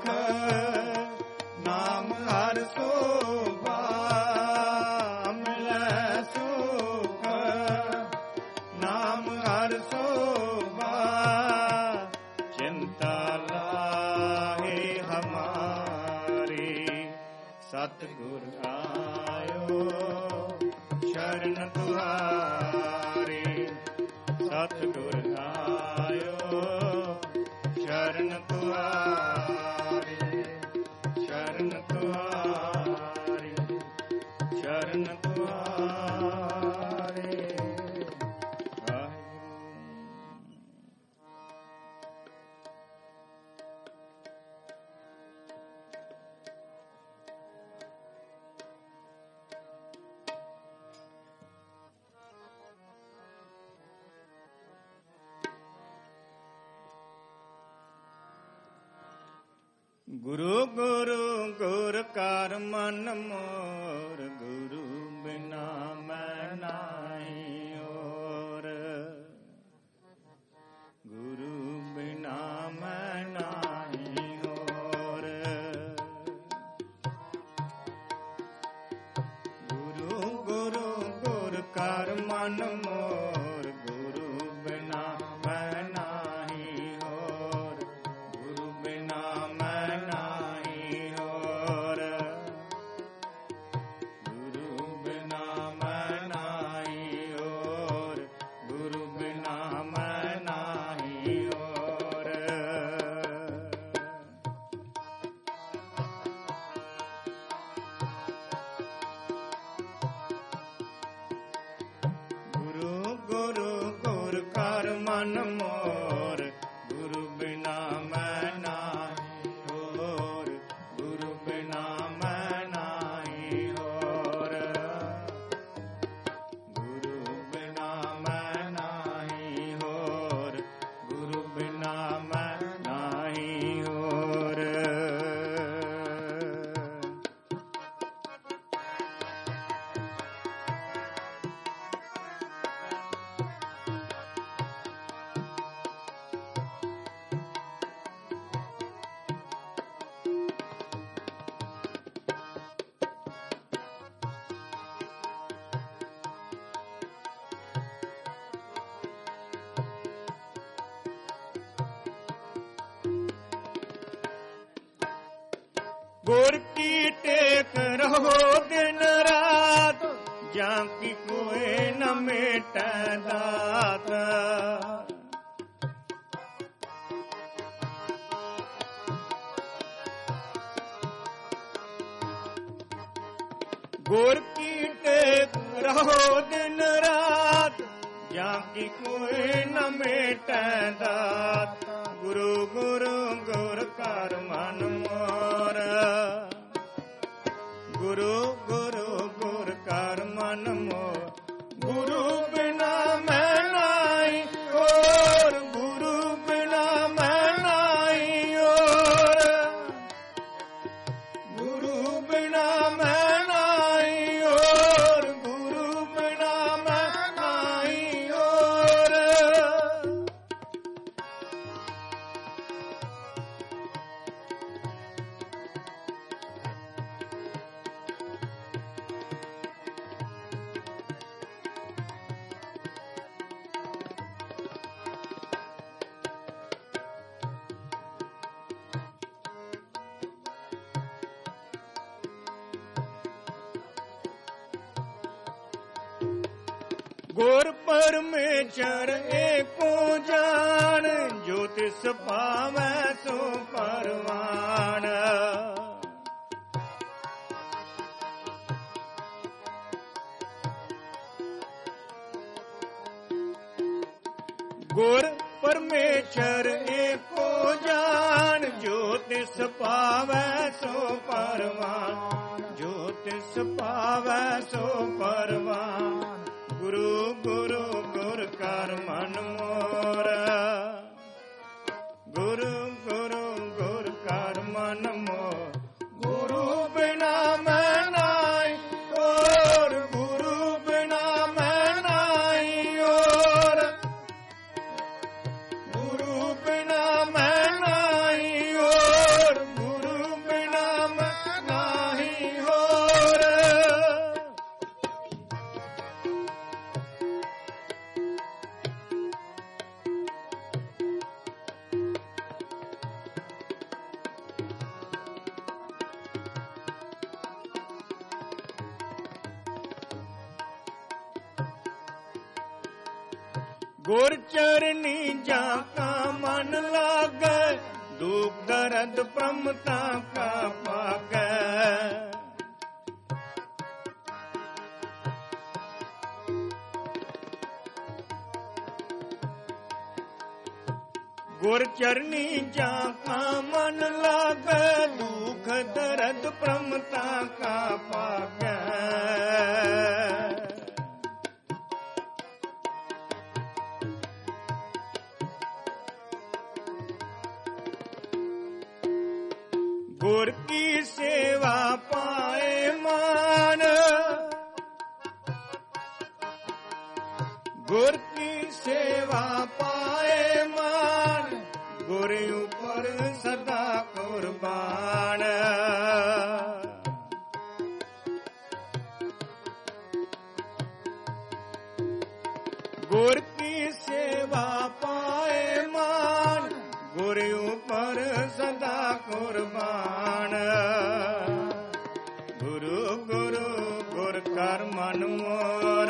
ਨਾਮ ਹਰਿ ਸੋਭਾ। ਮਿਲੈ ਸੁਖ ਨਾਮ ਹਰਿ ਸੋਭਾ। ਚਿੰਤਾ ਲਾਹੇ ਹਮਾਰੀ। ਸਤਿਗੁਰ ਆਇਓ ਸ਼ਰਨ ਤੁਹਾਰੀ। ਸਤਿਗੁਰ ਆਇਓ ਸ਼ਰਨ ਤੁਹਾਰੀ। ਸ਼ਰਨ ਤੁਹਾਰੀ। ਸ਼ਰਨ ਤੁਹਾਰੀ। ਗੁਰੂ ਗੁਰੂ ਗੁਰ ਕਰ ਮਨ ਮੋਰ। ਗੁਰੂ ਬਿਨਾ ਮੈਂ ਨਾਹੀ ਹੋਰ। ਗੁਰੂ ਬਿਨਾ ਮੈਂ ਨਾਹੀ ਹੋਰ। ਗੁਰੂ ਗੁਰੂ ਗੁਰ ਕਰ ਮਨ ਮੋਰ। ਗੁਰੂ ਬਿਨਾ ਮੈਂ ਨਾਹੀ ਹੋਰ। ਗੁਰੂ ਬਿਨਾ ਮੈਂ ਨਾਹੀ ਹੋਰ। ਗੁਰੂ ਬਿਨਾ ਮੈਂ ਨਾਹੀ ਹੋਰ। ਗੁਰੂ ਬਿਨਾ ਮੈਂ ਨਾਹੀ ਹੋਰ। ਗੁਰੂ ਗੁਰੂ ਗੁਰ ਕਰ ਮਨ ਮੋਰ। ਗੁਰੂ ਬਿਨਾ ਮੈਂ ਨਾਹੀ ਹੋਰ। ਗੁਰੂ ਬਿਨਾ ਮੈਂ ਨਾਹੀ ਹੋਰ। ਗੁਰੂ ਬਿਨਾ ਮੈਂ ਨਾਹੀ ਹੋਰ। ਗੁਰੂ ਬਿਨਾ ਮੈਂ ਨਾਹੀ ਹੋਰ। ਗੁਰ ਕੀ ਟੇਕ ਰਹੋ ਦਿਨ ਰਾਤ। ਜਾਂ ਕੀ ਕੋਏ ਨ ਮੇਟੈ ਦਾਤ। ਗੁਰ ਕੀ ਟੇਕ ਰਹੋ ਦਿਨ ਰਾਤ, ਜਾਂ ਕੀ ਕੋਈ ਨ ਮੇਟੈ ਦਾਤ। ਗੁਰੂ ਗੁਰੂ ਗੁਰ ਕਰ ਮਨ ਮੋਰ, ਗੁਰੂ ਗੁਰੂ ਗੁਰ ਕਰ ਮਨ ਮੋਰ। ਗੁਰੂ ਬਿਨਾ ਮੈਂ ਨਾਹੀ ਹੋਰ, ਗੁਰੂ ਬਿਨਾ ਮੈਂ ਨਾਹੀ ਹੋਰ, ਗੁਰੂ ਬਿਨਾ ਮੈਂ ਨਾਹੀ ਹੋਰ, ਗੁਰੂ ਬਿਨਾ ਮੈਂ ਨਾਹੀ ਹੋਰ। ਗੁਰ ਪਰਮੇਸ਼ਰ ਏਕੋ ਜਾਣ, ਜੋ ਤਿਸ ਭਾਵੈ ਸੋ ਪਰਵਾਣ। ਗੁਰ ਪਰਮੇਸ਼ਰ ਏਕੋ ਜਾਣ, ਜੋ ਤਿਸ ਭਾਵੈ ਸੋ ਪਰਵਾਣ, ਜੋ ਤਿਸ ਭਾਵੈ ਸੋ ਪਰਵਾਣ। ਗੁਰੂ ਗੁਰੂ ਗੁਰ ਕਰ ਮਨ ਮੋਰ, ਗੁਰੂ ਗੁਰੂ ਗੁਰ ਕਰ ਮਨ ਮੋਰ। ਗੁਰੂ ਬਿਨਾ ਮੈਂ ਨਾਹੀ ਹੋਰ, ਗੁਰੂ ਬਿਨਾ ਮੈਂ ਨਾਹੀ ਹੋਰ, ਗੁਰੂ ਬਿਨਾ ਮੈਂ ਨਾਹੀ ਹੋਰ, ਗੁਰੂ ਬਿਨਾ ਮੈਂ ਨਾਹੀ ਹੋਰ। ਗੁਰ ਚਰਨੀ ਜਾਂ ਕਾ ਮਨ ਲਾਗੈ, ਦੁਖ ਦਰਦ ਪ੍ਰਮਤਾ ਕਾ ਪਾਗੈ। ਗੁਰ ਚਰਨੀ ਜਾਂ ਕਾ ਮਨ ਲਾਗੈ, ਦੁਖ ਦਰਦ ਪ੍ਰਮਤਾ ਕਾ ਪਾਗੈ। ਗੁਰ ਕੀ ਸੇਵਾ ਪਾਏ ਮਾਨ, ਗੁਰ ਕੀ ਸੇਵਾ ਪਾਏ ਮਾਨ। ਗੁਰ ਉਪਰ ਸਦਾ ਕੁਰਬਾਨ, ਗੁਰ ਕੀ ਸੇਵਾ ਪਾਏ ਮਾਨ। ਗੁਰ ਉਪਰ ਸਦਾ ਕੁਰਬਾਨ, ਗੁਰੂ ਗੁਰੂ ਗੁਰ ਕਰ ਮਨ ਮੋਰ,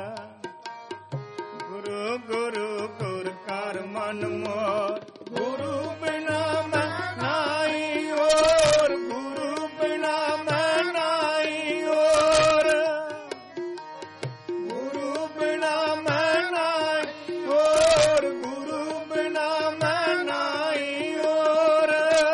ਗੁਰੂ ਗੁਰੂ ਗੁਰ ਕਰ ਮਨ ਮੋਰ। ਗੁਰੂ ਬਿਨਾ ਮੈਂ ਨਾਹੀ ਹੋਰ, ਗੁਰੂ ਬਿਨਾ ਮੈਂ ਨਾਹੀ ਹੋਰ, ਗੁਰੂ ਬਿਨਾ ਮੈਂ ਨਾਹੀ ਹੋਰ, ਗੁਰੂ ਬਿਨਾ ਮੈਂ ਨਾਹੀ ਹੋਰ।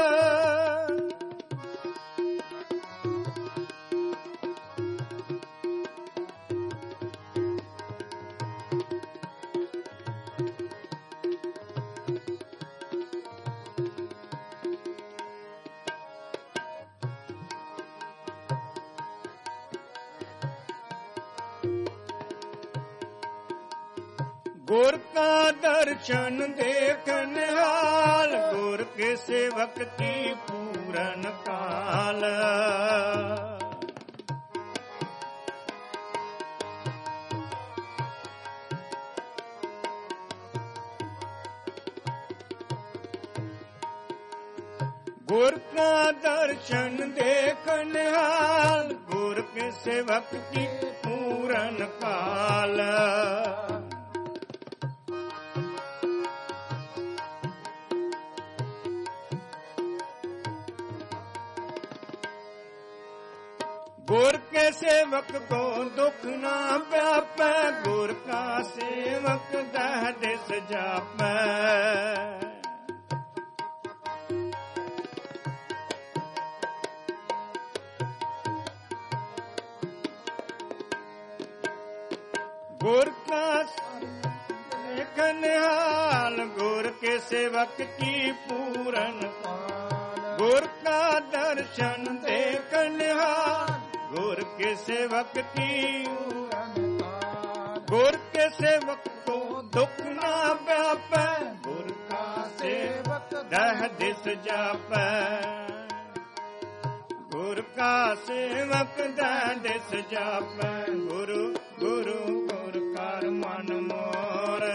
ਗੁਰ ਕਾ ਦਰਸ਼ਨ ਦੇਖ ਨਿਹਾਲ, ਗੁਰ ਕੇ ਸੇਵਕ ਕੀ ਪੂਰਨ ਕਾਲ। ਗੁਰ ਕਾ ਦਰਸ਼ਨ ਦੇਖ ਨਿਹਾਲ, ਗੁਰ ਕੇ ਸੇਵਕ ਕੀ ਪੂਰਨ ਕਾਲ। ਗੁਰ ਕੇ ਕੇ ਸੇਵਕ ਕੋ ਦੁਖ ਨਾ ਪਿਆਪੈ, ਗੁਰ ਕਾ ਸੇਵਕ ਦਹ ਦਿਸ ਜਾਪੈ। ਗੁਰ ਕਾ ਦੇਖ ਨਿਹਾਲ, ਗੁਰ ਕੇ ਸੇਵਕ ਕੀ ਪੂਰਨ ਪਾਲ। ਗੁਰ ਕਾ ਦਰਸ਼ਨ ਦੇਖ ਨਿਹਾਲ, ਗੁਰ ਕੇ ਸੇਵਕ ਕੀ ਪੂਰਨ ਪਾਲ। ਗੁਰ ਕੇ ਸੇਵਕ ਕੋ ਦੁਖ ਨਾ ਵਿਆਪੈ, ਗੁਰ ਕਾ ਸੇਵਕ ਦਹ ਦਿਸ ਜਾਪੈ। ਗੁਰ ਕਾ ਸੇਵਕ ਦਹ ਦਿਸ ਜਾਪੈ। ਗੁਰੂ ਗੁਰੂ ਗੁਰ ਕਰ ਮਨ ਮੋਰ,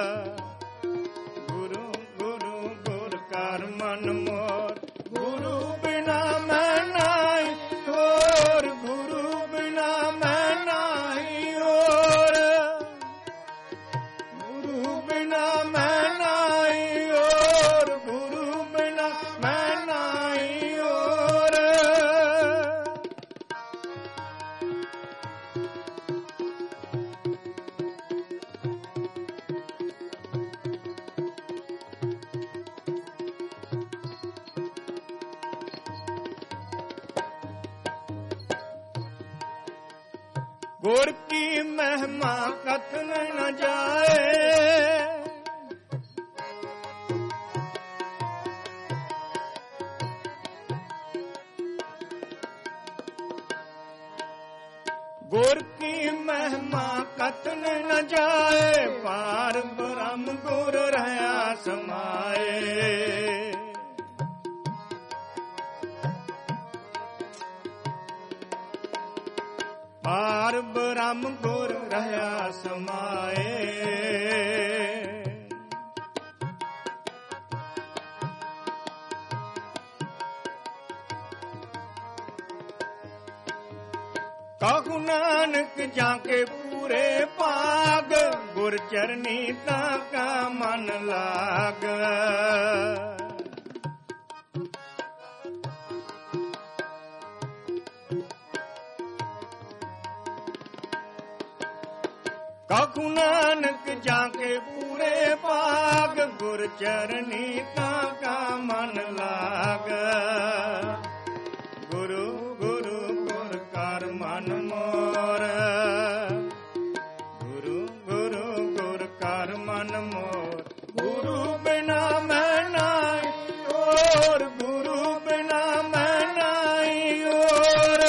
ਗੁਰੂ ਗੁਰੂ ਗੁਰ ਕਰ ਮਨ ਮੋਰ। ਗੁਰੂ ਬਿਨਾ ਮੈਂ ਨਾਹੀ ਹੋਰ, ਗੁਰੂ ਬਿਨਾ ਮੈਂ ਨਾਹੀ ਹੋਰ। ਗੁਰੂ ਬਿਨਾ ਮੈਂ ਨਾਹੀ ਹੋਰ, ਗੁਰੂ ਬਿਨਾ ਮੈਂ ਨਾਹੀ ਹੋਰ। ਗੁਰ ਕੀ ਮਹਿਮਾ ਕਥਨ ਨ ਜਾਏ, ਗੁਰ ਕੀ ਮਹਿਮਾ ਕਥਨ ਨ ਜਾਏ। ਪਾਰ ਬ੍ਰਹਮ ਗੁਰ ਰਹਾ ਸਮਾਏ। ਪਾਰ ਬ੍ਰਹਮ ਗੁਰ ਰਹਾ ਸਮਾਏ। ਕਹੂ ਨਾਨਕ ਜਾਂ ਕੇ ਪੂਰੇ ਭਾਗ, ਗੁਰ ਚਰਨੀ ਤਾਂ ਕਾ ਮਨ ਲਾਗ। ਕਹੂ ਨਾਨਕ ਜਾਂ ਕੇ ਪੂਰੇ ਭਾਗ, ਗੁਰ ਚਰਨੀ ਤਾਂ ਕਾ ਮਨ ਲਾਗ। ਗੁਰੂ ਗੁਰੂ ਗੁਰ ਕਰ ਮਨ ਮੋਰ, ਗੁਰੂ ਗੁਰੂ ਗੁਰ ਕਰ ਮਨ ਮੋਰ। ਗੁਰੂ ਬਿਨਾ ਮੈਂ ਨਾਹੀ ਹੋਰ, ਗੁਰੂ ਬਿਨਾ ਮੈਂ ਨਾਹੀ ਹੋਰ।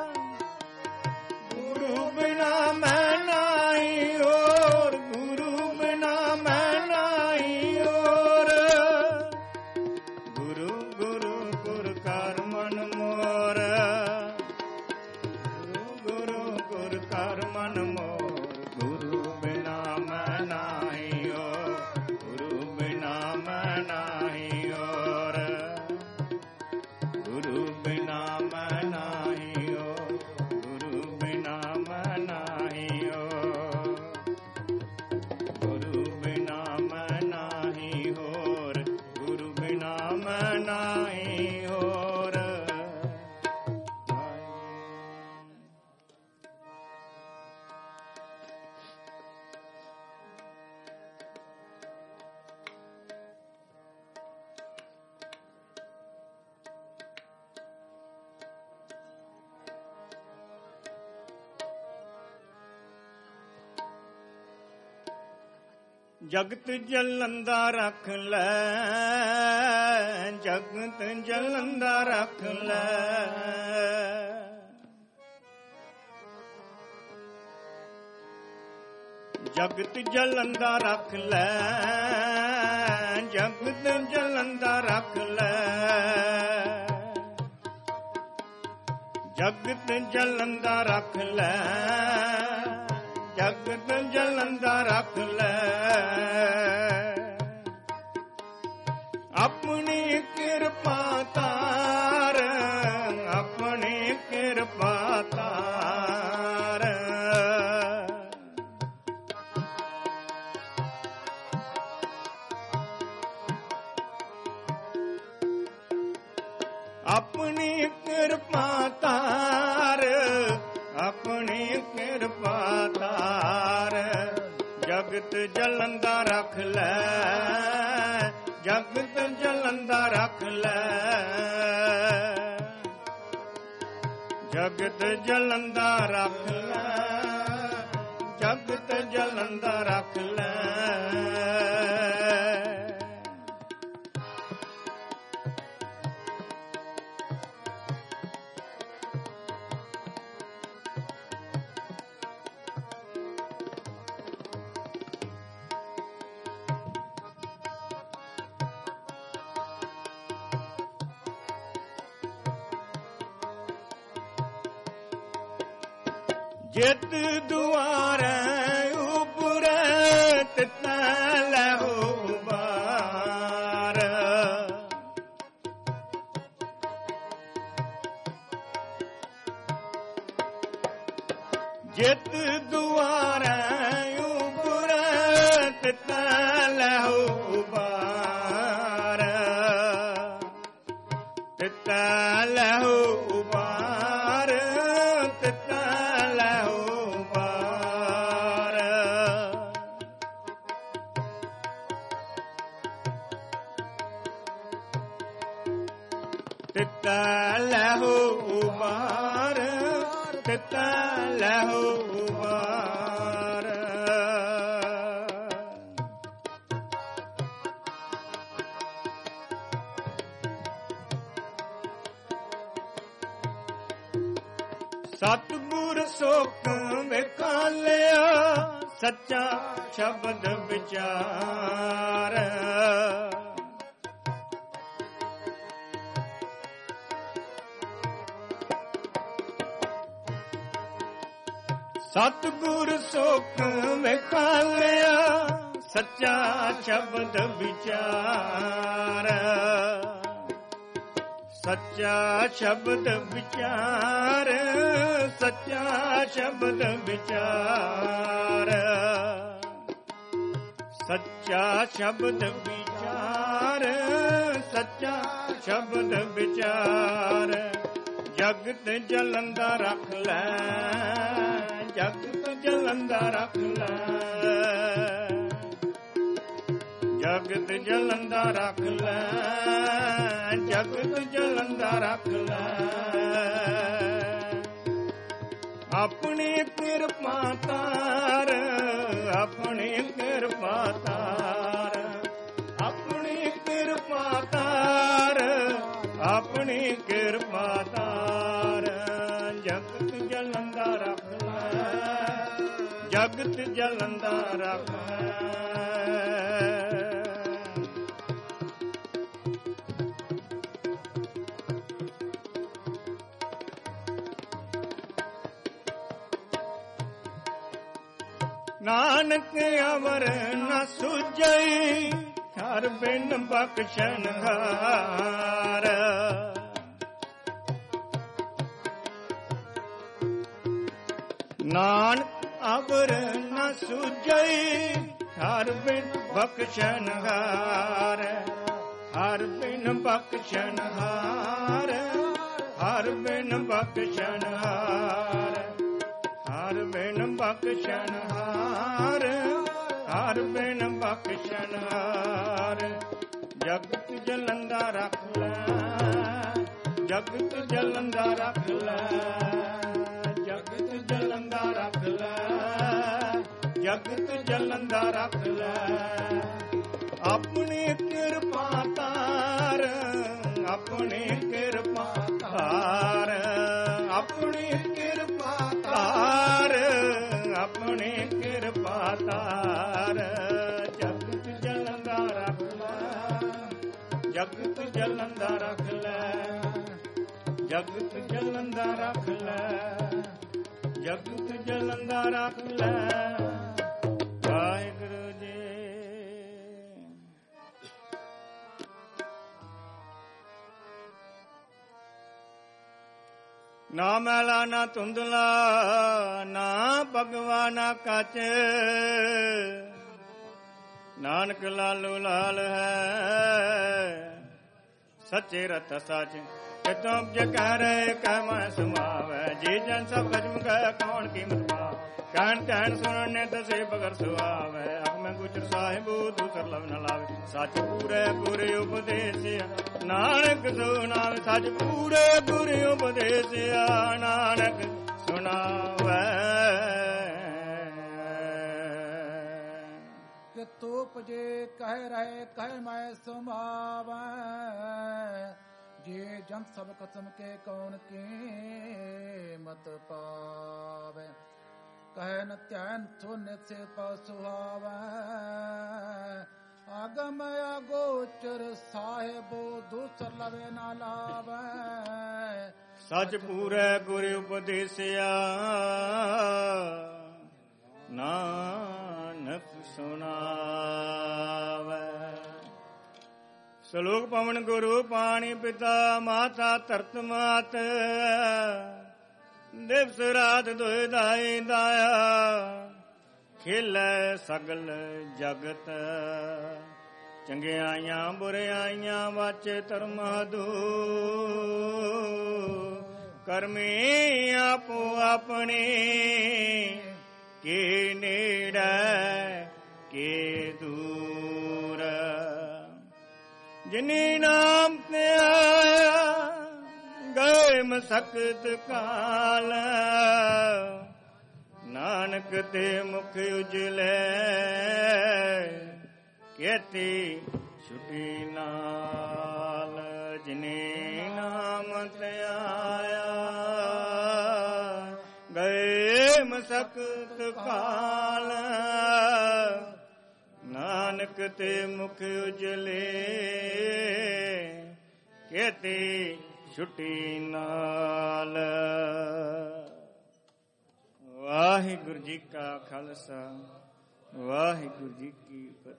ਗੁਰੂ ਬਿਨਾ ਮੈਂ ਨਾਹੀ ਹੋਰ, ਗੁਰੂ ਬਿਨਾ ਮੈਂ ਨਾਹੀ ਹੋਰ। ਗੁਰੂ ਗੁਰੂ ਗੁਰ ਕਰ ਮਨ ਮੋਰ, ਗੁਰੂ ਗੁਰੂ ਗੁਰ ਕਰ ਮਨ ਮੋਰ। ਗੁਰੂ ਬਿਨਾ ਮੈਂ ਨਾਹੀ ਹੋਰ, ਗੁਰੂ ਬਿਨਾ ਮੈਂ ਨਾਹੀ ਹੋਰ। ਗੁਰੂ ਬਿਨਾ ਮੈਂ ਨਾਹੀ ਹੋਰ, ਗੁਰੂ ਬਿਨਾ ਮੈਂ ਨਾਹੀ ਹੋਰ। ਗੁਰੂ ਬਿਨਾ ਮੈਂ ਨਾਹੀ ਹੋਰ, ਗੁਰੂ ਬਿਨਾ ਮੈਂ ਨਾਹੀ ਹੋਰ। ਜਗਤ ਜਲੰਦਾ ਰੱਖ ਲੈ, ਜਗਤ ਜਲੰਦਾ ਰੱਖ ਲੈ। ਜਗਤ ਜਲੰਦਾ ਰੱਖ ਲੈ, ਜਗਤ ਜਲੰਦਾ ਰੱਖ ਲੈ। ਜਗਤ ਜਲੰਦਾ ਰੱਖ ਲੈ, ਜਗਤ ਜਲੰਦਾ ਰੱਖ ਲੈ। ਆਪਣੀ ਕਿਰਪਾ ਤਾਰ, ਆਪਣੀ ਕਿਰਪਾ ਤਾਰ। ਆਪਣੀ ਕਿਰਪਾ ਤਾਰ, ਆਪਣੀ ਕਿਰਪਾ ਧਾਰ, ਜਗਤ ਜਲੰਦਾ ਰੱਖ ਲੈ, ਜਗਤ ਜਲੰਦਾ ਰੱਖ ਲੈ, ਜਗਤ ਜਲੰਦਾ ਰੱਖ ਲੈ, ਜਗਤ ਜਲੰਦਾ ਰੱਖ ਲੈ। ਜਿਤ ਦੁਆਰੇ ਉਪਰੇ ਤਿਤੈ ਲਹੂ ਬਾਰ, ਜਿਤ ਦੁਆਰੇ ਉਪਰੇ ਤਿਤੈ ਲਹੂ ਬਾਰ, ਤਿਤੈ ਲਹੂ ਬਾਰ, ਤਿਤੈ ਤਿਤੈ ਲਹੂ ਬਾਰ, ਤਿਤੈ ਲਹੂ ਬਾਰ। ਸਤਿਗੁਰ ਸੋਖ ਵਿਖਾਲਿਆ, ਸੱਚਾ ਸ਼ਬਦ ਵਿਚਾਰ, ਸਤਿਗੁਰ ਸੋਖ ਵਿਖਾਲਿਆ, ਸੱਚਾ ਸ਼ਬਦ ਵਿਚਾਰ, ਸੱਚਾ ਸ਼ਬਦ ਵਿਚਾਰ, ਸੱਚਾ ਸ਼ਬਦ ਵਿਚਾਰ, ਸੱਚਾ ਸ਼ਬਦ ਵਿਚਾਰ, ਸੱਚਾ ਸ਼ਬਦ ਵਿਚਾਰ। ਜਗਤ ਜਲੰਦਾ ਰੱਖ ਲੈ, ਜਗਤ ਜਲੰਦਾ ਰੱਖ ਲੈ, ਜਗਤ ਜਲੰਦਾ ਰੱਖ ਲੈ, ਜਗਤ ਜਲੰਦਾ ਰੱਖ ਲੈ। ਆਪਣੀ ਕਿਰਪਾ ਧਾਰ, ਆਪਣੀ ਕਿਰਪਾ ਧਾਰ, ਆਪਣੀ ਕਿਰਪਾ ਧਾਰ, ਆਪਣੀ ਕਿਰਪਾ ਧਾਰ। ਜਗਤ ਜਲੰਦਾ ਰੱਖ ਲੈ, ਜਗਤ ਜਲੰਦਾ ਰੱਖ ਲੈ। ਨਾਨਕ ਅਵਰ ਨ ਸੁਝਈ, ਹਰ ਬਿਨ ਬਖਸ਼ਣਹਾਰ। ਨਾਨਕ ਅਵਰ ਨ ਸੁਝਈ, ਹਰ ਬਿਨ ਬਖਸ਼ਣਹਾਰ। ਹਰ ਬਿਨ ਬਖਸ਼ਣਹਾਰ, ਹਰ ਬਿਨ ਬਖਸ਼ਣਹਾਰ, ਹਰ ਬਿਨ ਬਖਸ਼ਣਹਾਰ, ਹਰ ਬਿਨ ਬਖਸ਼ਣਹਾਰ। ਜਗਤ ਜਲੰਦਾ ਰੱਖ ਲੈ, ਜਗਤ ਜਲੰਦਾ ਰੱਖ ਲੈ, ਜਗਤ ਜਲੰਦਾ ਰੱਖ ਲੈ, ਜਗਤ ਜਲੰਦਾ ਰੱਖ ਲੈ। ਆਪਣੀ ਕਿਰਪਾ ਧਾਰ, ਆਪਣੀ ਕਿਰਪਾ ਧਾਰ, ਆਪਣੀ ਕਿਰਪਾ ਧਾਰ, ਆਪਣੀ ਕਿਰਪਾ ਧਾਰ। ਜਗਤ ਜਲੰਦਾ ਰੱਖ ਲੈ, ਜਗਤ ਜਲੰਦਾ ਰੱਖ ਲੈ, ਜਗਤ ਜਲੰਦਾ ਰੱਖ ਲੈ, ਜਗਤ ਜਲੰਦਾ ਰੱਖ ਲੈ। ਵਾਹਿਗੁਰੂ ਜੀ। ਨਾ ਮੈਲਾ ਨਾ ਧੁੰਦਲਾ, ਨਾ ਭਗਵਾਨਾ ਕੱਚ। ਨਾਨਕ ਲਾਲੋ ਲਾਲ ਹੈ, ਸੱਚੇ ਰਤ ਸੱਚ। ਕਿਤੋਂ ਜੇ ਕਹਿ ਰਹੇ ਕਹਿ ਮੈਂ ਸਮਾਵੈ ਜੀ ਜਨ ਸਭ ਖਜਮ ਗਏ ਕੌਣ ਕੀਮਤ ਪਾ ਕਹਿਣ ਕਹਿਣ ਸੁਣਨ ਨੇ ਦਸੇ ਬਗਰ ਸੁਆਵੈ ਅਖ ਮੈਂ ਗੁਜਰ ਸਾਹਿਬੂ ਦੂਸਰ ਲਵ ਨ ਲਾਵੇ ਸੱਚ ਪੂਰੇ ਗੁਰੇ ਉਪਦੇਸਿਆ ਨਾਨਕ ਸੁਣਾਵੇ ਸੱਚ ਪੂਰੇ ਗੁਰੇ ਉਪਦੇਸਿਆ ਨਾਨਕ ਸੁਣਾਵੇ ਕਿ ਤੋਪ ਜੇ ਕਹਿ ਰਹੇ ਕਹਿ ਮੈਂ ਸਮਾਵੈ ਜੇ ਜਨ ਸਭ ਕਸਮ ਕੇ ਕੌਣ ਕੀਮਤ ਪਾਵੇ ਕਹਿ ਨ ਧਿਆਨ ਸੁਨ ਸੇ ਪਸੁਹਾਵੈ ਆਗਮ ਅਗੋਚਰ ਸਾਹਿਬੋ ਦੂਸਰ ਲਵੇ ਨਾ ਲਾਵੈ ਸੱਚ ਪੂਰੇ ਗੁਰ ਉਪਦੇਸਿਆ ਨਾਨਕ ਸੁਣਾਵੈ ਸਲੋਕ ਪਵਨ ਗੁਰੂ ਪਾਣੀ ਪਿਤਾ ਮਾਤਾ ਧਰਤ ਮਾਤ ਦਿਵਸ ਰਾਤ ਦੁਇ ਦਾਈ ਦਾਇਆ ਖੇਲੇ ਸਗਲ ਜਗਤ ਚੰਗਿਆਈਆਂ ਬੁਰਿਆਈਆਂ ਵਾਚੇ ਧਰਮ ਦੂ ਕਰਮੀ ਆਪੋ ਆਪਣੇ ਕੇ ਨੇੜੇ ਕੇ ਦੂਰ ਜਿਨੀ ਨਾਮ ਤੇ ਆਇਆ ਗਏ ਮਸਕਤ ਕਾਲ ਨਾਨਕ ਤੇ ਮੁਖ ਉਜਲੇ ਕੇਤੀ ਛੁਟੀ ਨਾਲ ਜਿਨੇ ਨਾਮ ਤੇ ਆਇਆ ਗਏ ਮਸਕਤ ਕਾਲ ਨਾਨਕ ਤੇ ਮੁਖ ਉਜਲੇ ਕੇਤੀ ਛੁੱਟੀ ਨਾਲ। ਵਾਹਿਗੁਰੂ ਜੀ ਕਾ ਖਾਲਸਾ ਵਾਹਿਗੁਰੂ ਜੀ ਕੀ ਫਤਿਹ।